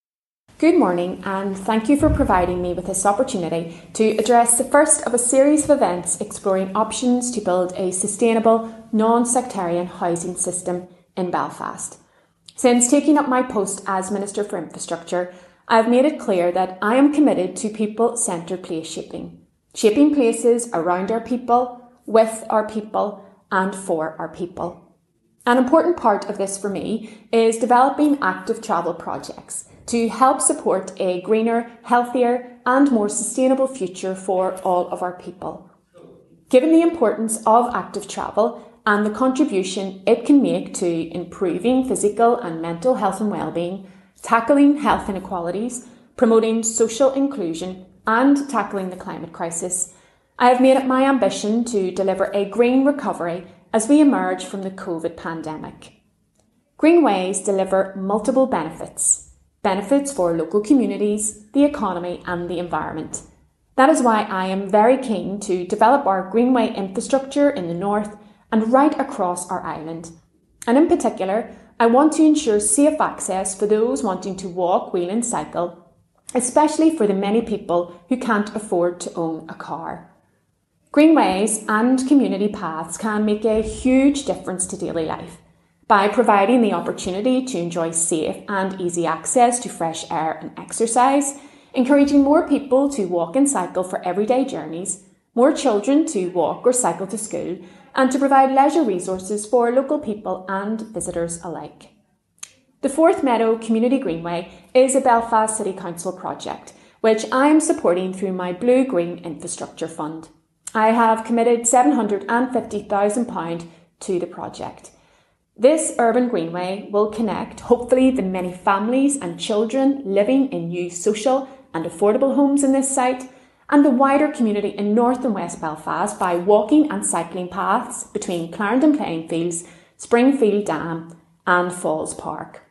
[SPEAKER 9] Good morning, and thank you for providing me with this opportunity to address the first of a series of events exploring options to build a sustainable, non-sectarian housing system in Belfast. Since taking up my post as Minister for Infrastructure, I have made it clear that I am committed to people-centred place shaping, shaping places around our people, with our people, and for our people. An important part of this for me is developing active travel projects to help support a greener, healthier and more sustainable future for all of our people. Given the importance of active travel and the contribution it can make to improving physical and mental health and well-being, tackling health inequalities, promoting social inclusion and tackling the climate crisis, I have made it my ambition to deliver a green recovery as we emerge from the COVID pandemic. Greenways deliver multiple benefits. Benefits for local communities, the economy and the environment. That is why I am very keen to develop our Greenway infrastructure in the north and right across our island. And in particular, I want to ensure safe access for those wanting to walk, wheel and cycle, especially for the many people who can't afford to own a car. Greenways and community paths can make a huge difference to daily life by providing the opportunity to enjoy safe and easy access to fresh air and exercise, encouraging more people to walk and cycle for everyday journeys, more children to walk or cycle to school, and to provide leisure resources for local people and visitors alike. The Forth Meadow Community Greenway is a Belfast City Council project, which I am supporting through my Blue Green Infrastructure Fund. I have committed seven hundred fifty thousand pounds to the project. This urban greenway will connect, hopefully, the many families and children living in new social and affordable homes in this site, and the wider community in North and West Belfast by walking and cycling paths between Clarendon Playing Fields, Springfield Dam and Falls Park.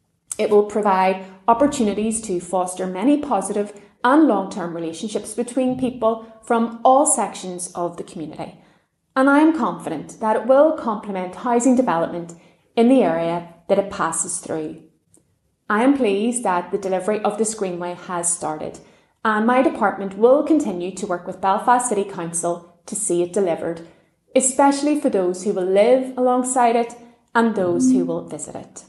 [SPEAKER 9] It will provide opportunities to foster many positive and long-term relationships between people from all sections of the community. And I am confident that it will complement housing development in the area that it passes through. I am pleased that the delivery of this greenway has started, and my department will continue to work with Belfast City Council to see it delivered, especially for those who will live alongside it and those who will visit it.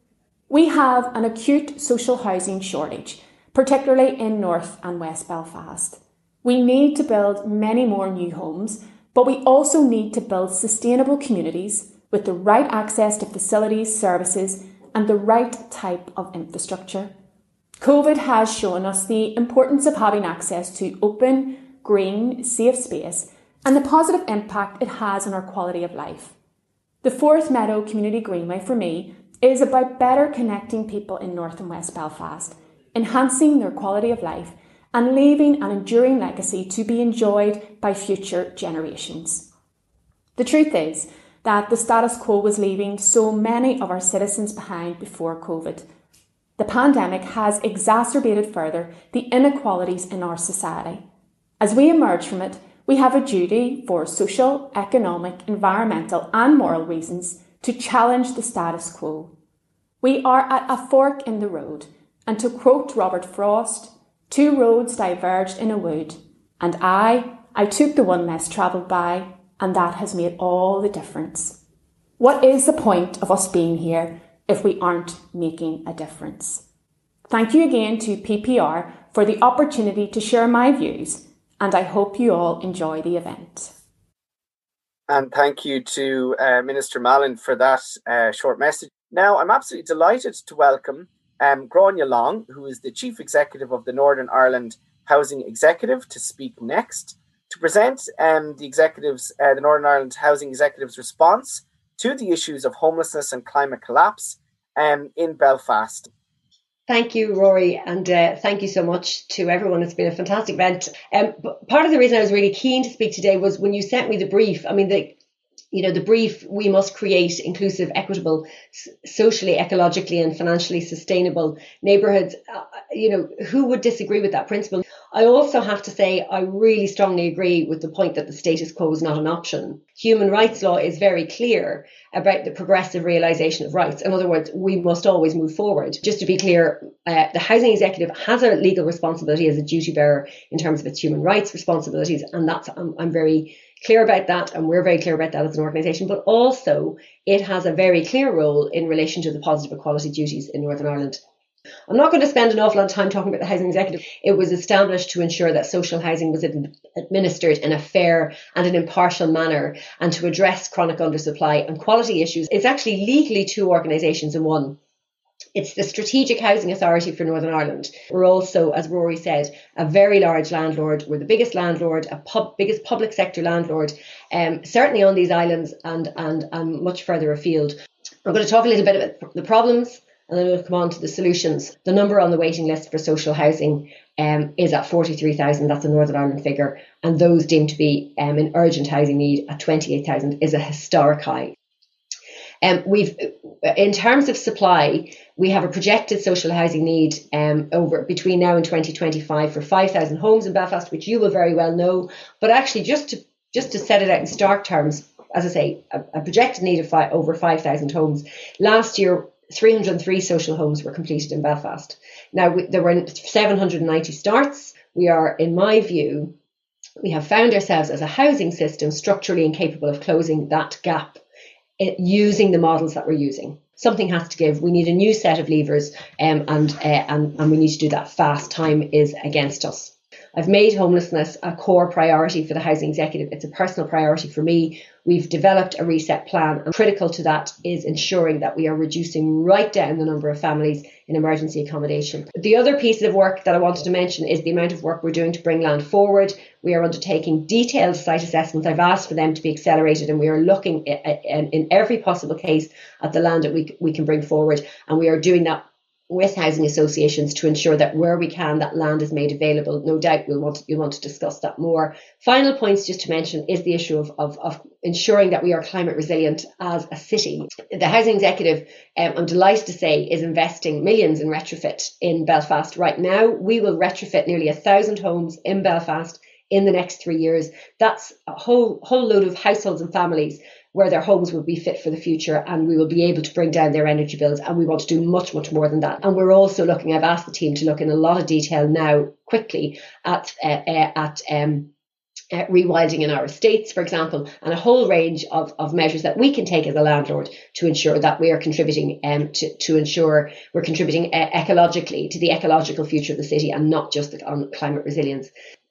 [SPEAKER 9] We have an acute social housing shortage, particularly in North and West Belfast. We need to build many more new homes, but we also need to build sustainable communities with the right access to facilities, services, and the right type of infrastructure. COVID has shown us the importance of having access to open, green, safe space and the positive impact it has on our quality of life. The Forest Meadow Community Greenway for me is about better connecting people in North and West Belfast, enhancing their quality of life and leaving an enduring legacy to be enjoyed by future generations. The truth is that the status quo was leaving so many of our citizens behind before COVID. The pandemic has exacerbated further the inequalities in our society. As we emerge from it, we have a duty for social, economic, environmental and moral reasons to challenge the status quo. We are at a fork in the road, and to quote Robert Frost, two roads diverged in a wood, and I, I took the one less travelled by, and that has made all the difference. What is the point of us being here if we aren't making a difference? Thank you again to P P R for the opportunity to share my views, and I hope you all enjoy the event.
[SPEAKER 2] And thank you to uh, Minister Mallon for that uh, short message. Now, I'm absolutely delighted to welcome um, Grania Long, who is the Chief Executive of the Northern Ireland Housing Executive, to speak next, to present um, the executives, uh, the Northern Ireland Housing Executive's response to the issues of homelessness and climate collapse um, in Belfast.
[SPEAKER 10] Thank you, Rory, and uh, thank you so much to everyone. It's been a fantastic event. Um, but part of the reason I was really keen to speak today was when you sent me the brief. I mean, the you know, the brief, we must create inclusive, equitable, socially, ecologically and financially sustainable neighbourhoods. Uh, you know, who would disagree with that principle? I also have to say I really strongly agree with the point that the status quo is not an option. Human rights law is very clear about the progressive realisation of rights. In other words, we must always move forward. Just to be clear, uh, the Housing Executive has a legal responsibility as a duty bearer in terms of its human rights responsibilities, and that's I'm, I'm very clear about that, and we're very clear about that as an organisation, but also it has a very clear role in relation to the positive equality duties in Northern Ireland. I'm not going to spend an awful lot of time talking about the Housing Executive. It was established to ensure that social housing was administered in a fair and an impartial manner and to address chronic undersupply and quality issues. It's actually legally two organisations in one. It's the Strategic Housing Authority for Northern Ireland. We're also, as Rory said, a very large landlord. We're the biggest landlord, a pub, biggest public sector landlord, um, certainly on these islands and, and, and much further afield. I'm going to talk a little bit about the problems and then we'll come on to the solutions. The number on the waiting list for social housing um, is at forty-three thousand. That's a Northern Ireland figure. And those deemed to be um, in urgent housing need at twenty-eight thousand is a historic high. Um, we've, in terms of supply, we have a projected social housing need um, over between now and twenty twenty-five for five thousand homes in Belfast, which you will very well know. But actually, just to just to set it out in stark terms, as I say, a, a projected need of five, over five thousand homes. Last year, three hundred three social homes were completed in Belfast. Now, we, there were seven hundred ninety starts. We are, in my view, we have found ourselves as a housing system structurally incapable of closing that gap using the models that we're using. Something has to give. We need a new set of levers um, and, uh, and, and we need to do that fast. Time is against us. I've made homelessness a core priority for the Housing Executive. It's a personal priority for me. We've developed a reset plan, and critical to that is ensuring that we are reducing right down the number of families in emergency accommodation. The other piece of work that I wanted to mention is the amount of work we're doing to bring land forward. We are undertaking detailed site assessments. I've asked for them to be accelerated, and we are looking in every possible case at the land that we, we can bring forward, and we are doing that with housing associations to ensure that where we can, that land is made available. No doubt we'll want to, you'll want to discuss that more. Final points just to mention is the issue of, of, of ensuring that we are climate resilient as a city. The Housing Executive, um, I'm delighted to say, is investing millions in retrofit in Belfast right now. We will retrofit nearly a thousand homes in Belfast in the next three years. That's a whole, whole load of households and families where their homes will be fit for the future, and we will be able to bring down their energy bills, and we want to do much, much more than that. And we're also looking, I've asked the team to look in a lot of detail now, quickly, at uh, uh, at um, uh, rewilding in our estates, for example, and a whole range of, of measures that we can take as a landlord to ensure that we are contributing um, to, to ensure we're contributing uh, ecologically to the ecological future of the city and not just on climate resilience.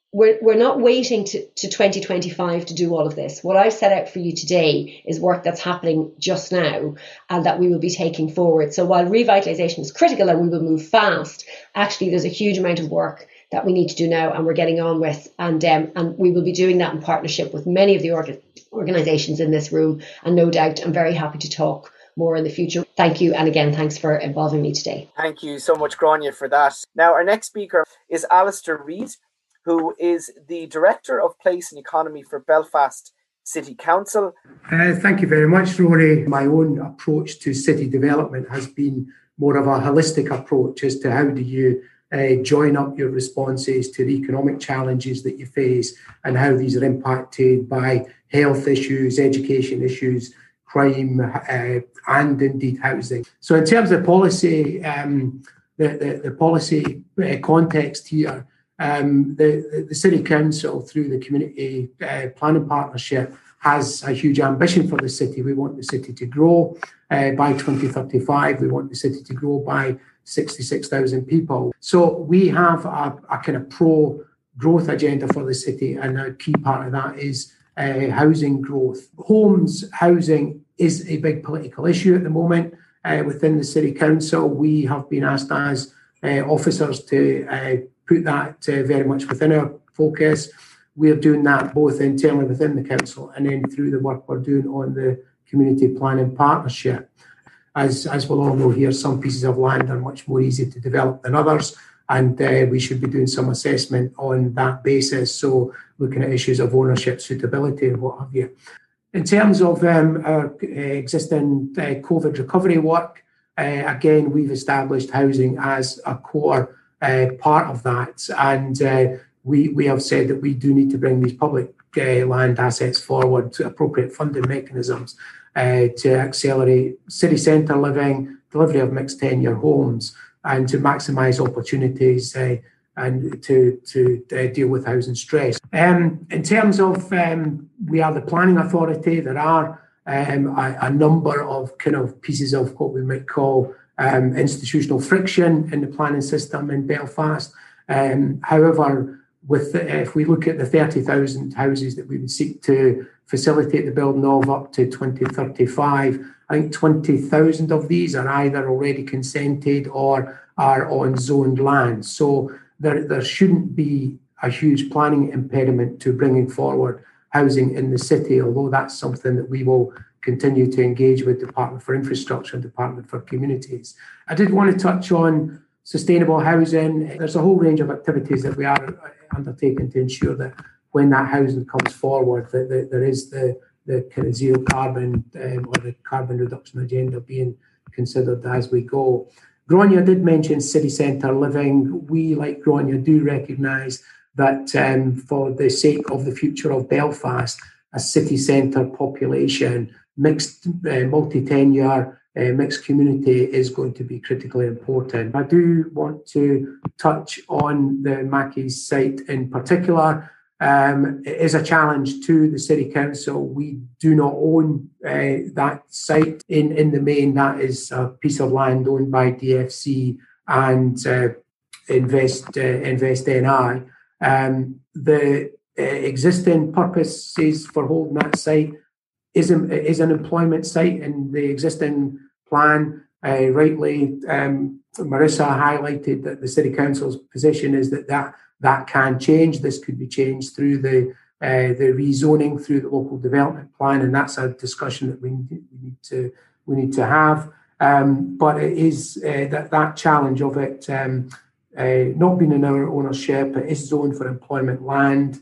[SPEAKER 10] we're, we're not waiting to, to twenty twenty-five to do all of this. What I've set out for you today is work that's happening just now and that we will be taking forward. So while revitalisation is critical and we will move fast, actually there's a huge amount of work that we need to do now and we're getting on with. And um, and we will be doing that in partnership with many of the org- organisations in this room. And no doubt, I'm very happy to talk more in the future. Thank you. And again, thanks for involving me today.
[SPEAKER 2] Thank you so much, Grania, for that. Now, our next speaker is Alistair Reid, who is the Director of Place and Economy for Belfast City Council.
[SPEAKER 11] Uh, thank you very much, Rory. My own approach to city development has been more of a holistic approach as to how do you uh, join up your responses to the economic challenges that you face and how these are impacted by health issues, education issues, crime, uh, and indeed housing. So in terms of policy, um, the, the, the policy uh, context here, um, the, the City Council through the Community uh, Planning Partnership has a huge ambition for the city. We want the city to grow uh, by twenty thirty-five. We want the city to grow by sixty-six thousand people. So we have a, a kind of pro-growth agenda for the city, and a key part of that is uh, housing growth. Homes, housing is a big political issue at the moment uh, within the City Council. We have been asked as uh, officers to uh, put that uh, very much within our focus. We're doing that both internally within the council and then through the work we're doing on the Community Planning Partnership. As, as we'll all know here, some pieces of land are much more easy to develop than others, and uh, we should be doing some assessment on that basis, so looking at issues of ownership, suitability and what have you. In terms of um, our uh, existing uh, COVID recovery work, uh, again, we've established housing as a core uh, part of that, and uh, we, we have said that we do need to bring these public uh, land assets forward to appropriate funding mechanisms uh, to accelerate city centre living, delivery of mixed tenure homes, and to maximise opportunities uh, and to, to uh, deal with housing stress. Um, in terms of, um, we are the planning authority, there are um, a, a number of kind of pieces of what we might call um, institutional friction in the planning system in Belfast. Um, however, with the, if we look at the thirty thousand houses that we would seek to facilitate the building of up to twenty thirty-five, I think twenty thousand of these are either already consented or are on zoned land. So there, there shouldn't be a huge planning impediment to bringing forward housing in the city, although that's something that we will continue to engage with Department for Infrastructure and Department for Communities. I did want to touch on sustainable housing. There's a whole range of activities that we are undertaking to ensure that when that housing comes forward, that, that there is the, the kind of zero carbon um, or the carbon reduction agenda being considered as we go. Grania did mention city centre living. We, like Grania, do recognise that um, for the sake of the future of Belfast, a city centre population, mixed uh, multi-tenure, Uh, mixed community is going to be critically important. I do want to touch on the Mackie's site in particular. Um, it is a challenge to the City Council. We do not own uh, that site. In, in the main, that is a piece of land owned by D F C and uh, Invest, uh, Invest N I. Um, the uh, existing purposes for holding that site is, a, is an employment site, and the existing plan, uh, rightly, um, Marissa highlighted that the City Council's position is that that, that can change. This could be changed through the uh, the rezoning, through the local development plan, and that's a discussion that we need, we need to we need to have. Um, but it is uh, that that challenge of it um, uh, not being in our ownership. It is zoned for employment land,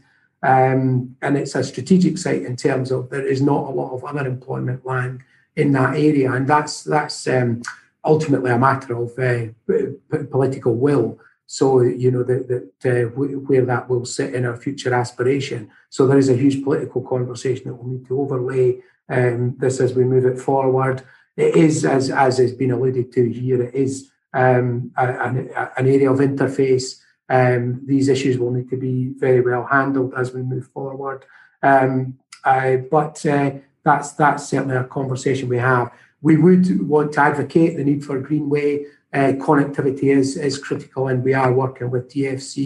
[SPEAKER 11] um, and it's a strategic site in terms of there is not a lot of other employment land in that area, and that's that's um, ultimately a matter of uh, p- political will. So you know that, that uh, w- where that will sit in our future aspiration. So there is a huge political conversation that we'll need to overlay um, this as we move it forward. It is, as as has been alluded to here, it is um, a, a, an area of interface. Um, these issues will need to be very well handled as we move forward. Um, uh, but uh, That's that's certainly a conversation we have. We would want to advocate the need for greenway uh, connectivity is, is critical, and we are working with D F C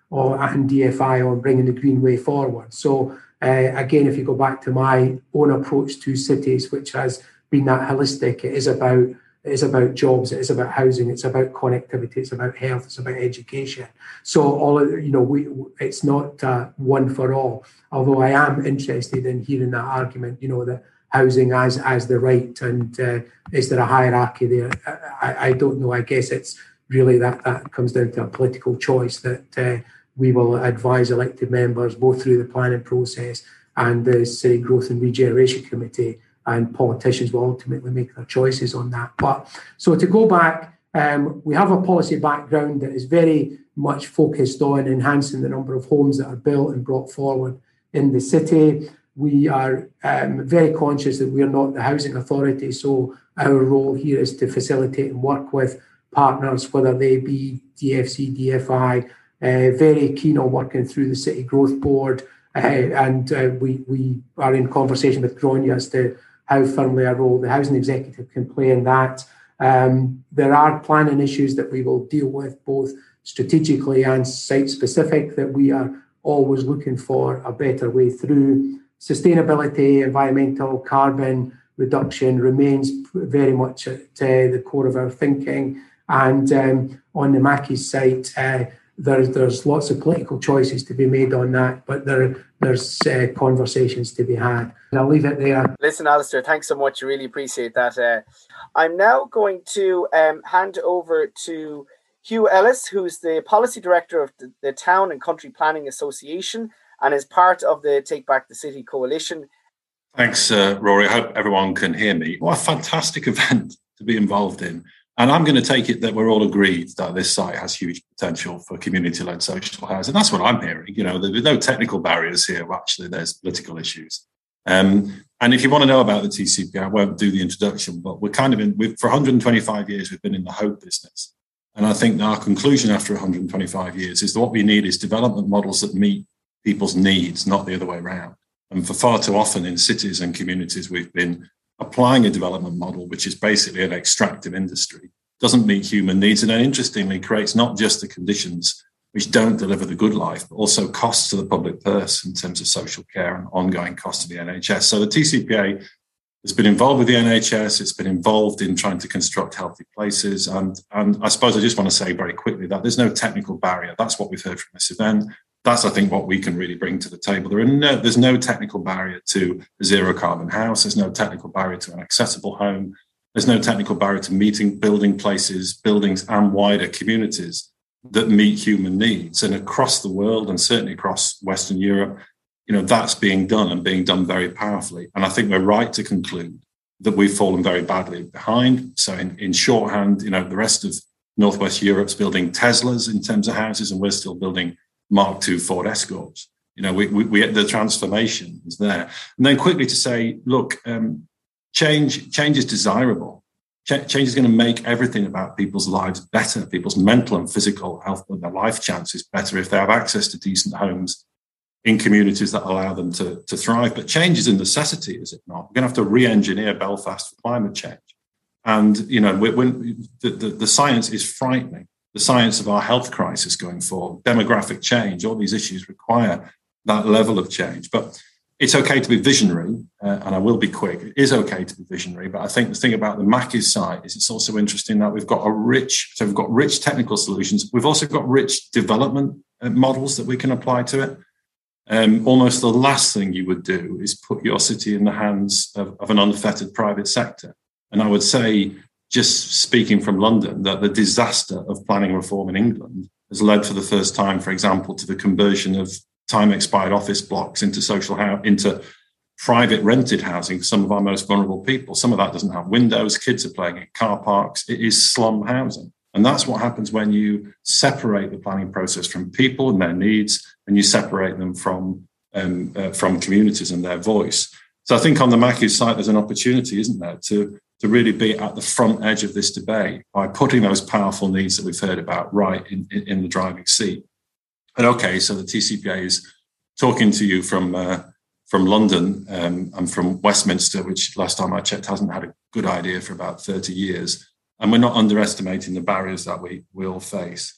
[SPEAKER 11] or and D F I on bringing the green way forward. So uh, again, if you go back to my own approach to cities, which has been that holistic, it is about it is about jobs, it is about housing, it's about connectivity, it's about health, it's about education. So all of, you know, we it's not uh, one for all. Although I am interested in hearing that argument, you know, that housing as as the right, and uh, is there a hierarchy there? I, I don't know. I guess it's really that that comes down to a political choice that uh, we will advise elected members both through the planning process and the City Growth and Regeneration Committee, and politicians will ultimately make their choices on that. But so to go back, um, we have a policy background that is very much focused on enhancing the number of homes that are built and brought forward in the city. We are um, very conscious that we are not the housing authority, so our role here is to facilitate and work with partners, whether they be D F C, D F I, uh, very keen on working through the City Growth Board, uh, and uh, we, we are in conversation with Gráinne as to how firmly a role the housing executive can play in that. Um, there are planning issues that we will deal with, both strategically and site-specific, that we are always looking for a better way through. Sustainability, environmental, carbon reduction remains very much at uh, the core of our thinking. And um, on the Mackie's site, uh, there's, there's lots of political choices to be made on that, but there, there's uh, conversations to be had. I'll leave it there.
[SPEAKER 2] Listen, Alistair, thanks so much. I really appreciate that. Uh, I'm now going to um, hand over to Hugh Ellis, who's the Policy Director of the, the Town and Country Planning Association and is part of the Take Back the City Coalition.
[SPEAKER 12] Thanks, uh, Rory. I hope everyone can hear me. What a fantastic event to be involved in. And I'm going to take it that we're all agreed that this site has huge potential for community-led social housing. That's what I'm hearing. You know, there's no technical barriers here. Actually, there's political issues. Um, and if you want to know about the T C P, I won't do the introduction, but we're kind of in, we've, for one hundred twenty-five years, we've been in the hope business. And I think our conclusion after one hundred twenty-five years is that what we need is development models that meet people's needs, not the other way around. And for far too often in cities and communities, we've been applying a development model, which is basically an extractive industry, doesn't meet human needs, and then interestingly creates not just the conditions which don't deliver the good life, but also costs to the public purse in terms of social care and ongoing costs to the N H S. So the T C P A has been involved with the N H S, it's been involved in trying to construct healthy places. And, and I suppose I just want to say very quickly that there's no technical barrier. That's what we've heard from this event. That's, I think, what we can really bring to the table. There are no, there's no technical barrier to a zero carbon house. There's no technical barrier to an accessible home. There's no technical barrier to meeting, building places, buildings and wider communities that meet human needs. And across the world, and certainly across Western Europe, you know, that's being done and being done very powerfully. And I think we're right to conclude that we've fallen very badly behind. So in, in shorthand, you know, the rest of Northwest Europe's building Teslas in terms of houses, and we're still building Mark two Ford Escorts. You know, we, we, we the transformation is there. And then quickly to say, look, um, change change is desirable. Ch- change is going to make everything about people's lives better, people's mental and physical health and their life chances better if they have access to decent homes in communities that allow them to, to thrive. But change is a necessity, is it not? We're going to have to re-engineer Belfast for climate change. And, you know, when the, the, the science is frightening. The science of our health crisis going forward, demographic change, all these issues require that level of change. But it's okay to be visionary, uh, and I will be quick. It is okay to be visionary, but I think the thing about the Mackie's site is it's also interesting that we've got a rich, so we've got rich technical solutions. We've also got rich development uh, models that we can apply to it. Um, almost the last thing you would do is put your city in the hands of, of an unfettered private sector. And I would say, just speaking from London, that the disaster of planning reform in England has led for the first time, for example, to the conversion of time-expired office blocks into social housing, into private rented housing for some of our most vulnerable people. Some of that doesn't have windows. Kids are playing in car parks. It is slum housing. And that's what happens when you separate the planning process from people and their needs, and you separate them from, um, uh, from communities and their voice. So I think on the Mackie's site, there's an opportunity, isn't there, to to really be at the front edge of this debate by putting those powerful needs that we've heard about right in, in, in the driving seat. And okay, so the T C P A is talking to you from uh, from London um, and from Westminster, which last time I checked hasn't had a good idea for about thirty years. And we're not underestimating the barriers that we will face.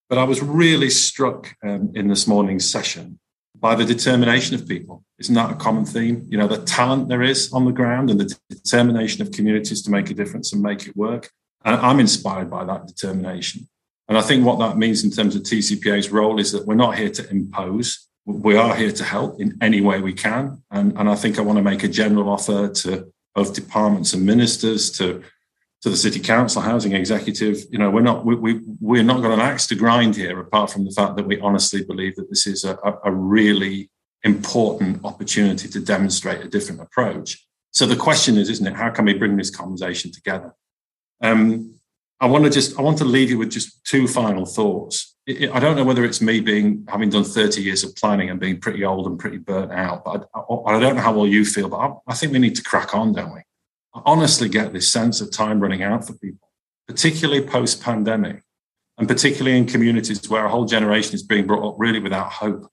[SPEAKER 12] But I was really struck um, in this morning's session by the determination of people. Isn't that a common theme? You know, the talent there is on the ground and the determination of communities to make a difference and make it work. And I'm inspired by that determination. And I think what that means in terms of T C P A's role is that we're not here to impose. We are here to help in any way we can. And, and I think I want to make a general offer to both departments and ministers, to, to the City Council, Housing Executive. You know, we're not, we, we, we're not got an axe to grind here, apart from the fact that we honestly believe that this is a, a really important opportunity to demonstrate a different approach. So the question is, isn't it, how can we bring this conversation together? Um, I want to just, I want to leave you with just two final thoughts. It, it, I don't know whether it's me being, having done thirty years of planning and being pretty old and pretty burnt out, but I, I, I don't know how well you feel, but I, I think we need to crack on, don't we? I honestly get this sense of time running out for people, particularly post-pandemic, and particularly in communities where a whole generation is being brought up really without hope.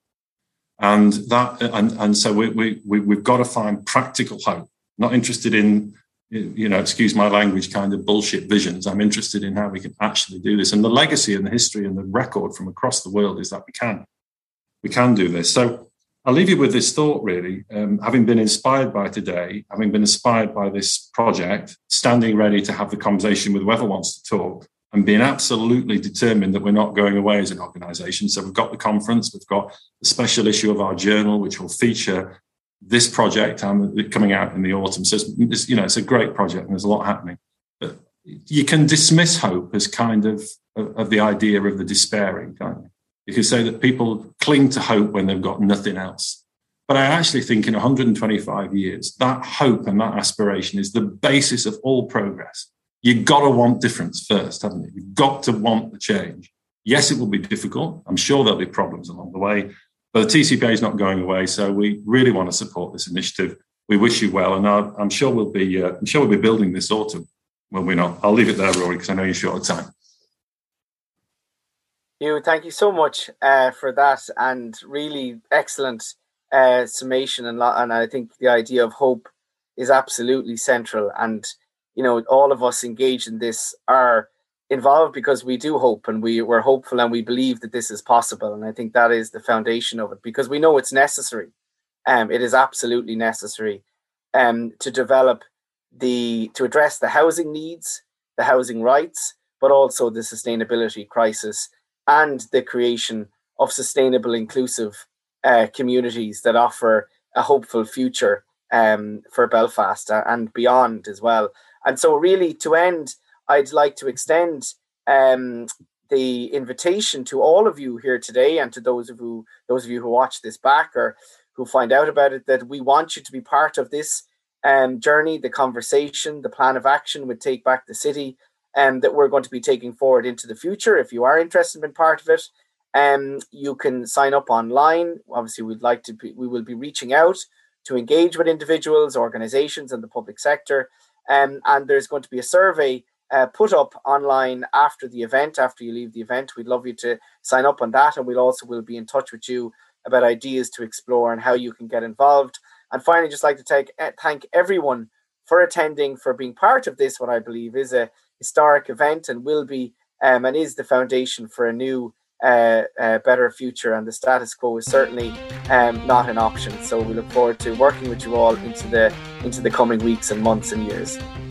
[SPEAKER 12] And that, and, and so we, we, we, we've got to find practical hope, not interested in, you know, excuse my language, kind of bullshit visions. I'm interested in how we can actually do this. And the legacy and the history and the record from across the world is that we can, we can do this. So I'll leave you with this thought, really, um, having been inspired by today, having been inspired by this project, standing ready to have the conversation with whoever wants to talk, and being absolutely determined that we're not going away as an organisation. So we've got the conference, we've got the special issue of our journal, which will feature this project um, coming out in the autumn. So it's, it's, you know, it's a great project and there's a lot happening. But you can dismiss hope as kind of, of, of the idea of the despairing, can't you? You can say that people cling to hope when they've got nothing else. But I actually think in one hundred twenty-five years, that hope and that aspiration is the basis of all progress. You've got to want difference first, haven't you? You've got to want the change. Yes, it will be difficult. I'm sure there'll be problems along the way, but the T C P A is not going away. So we really want to support this initiative. We wish you well, and I'm sure we'll be. Uh, I'm sure we'll be building this autumn. Well, we're not. I'll leave it there, Rory, because I know you're short of time.
[SPEAKER 2] You, thank you so much uh, for that, and really excellent uh, summation. And, and I think the idea of hope is absolutely central. And you know, all of us engaged in this are involved because we do hope, and we, we're hopeful, and we believe that this is possible. And I think that is the foundation of it, because we know it's necessary. Um, it is absolutely necessary um, to develop the, to address the housing needs, the housing rights, but also the sustainability crisis and the creation of sustainable, inclusive uh, communities that offer a hopeful future um, for Belfast and beyond as well. And so really, to end, I'd like to extend um, the invitation to all of you here today, and to those of you, those of you who watch this back or who find out about it, that we want you to be part of this um, journey, the conversation, the plan of action with Take Back the City, and um, that we're going to be taking forward into the future. If you are interested in being part of it, um, you can sign up online. Obviously, we'd like to be, we will be reaching out to engage with individuals, organizations, and the public sector. Um, and there's going to be a survey uh, put up online after the event, after you leave the event. We'd love you to sign up on that, and we'll also will be in touch with you about ideas to explore and how you can get involved. And finally, just like to take, uh, thank everyone for attending, for being part of this, what I believe is a historic event, and will be um, and is the foundation for a new, uh, uh, better future. And the status quo is certainly um, not an option. So we look forward to working with you all into the into the coming weeks and months and years.